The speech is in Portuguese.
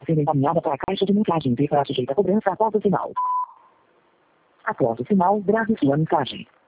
sendo encaminhada para a caixa de mensagem e será sujeita a cobrança após o sinal. Após o sinal, grave sua mensagem.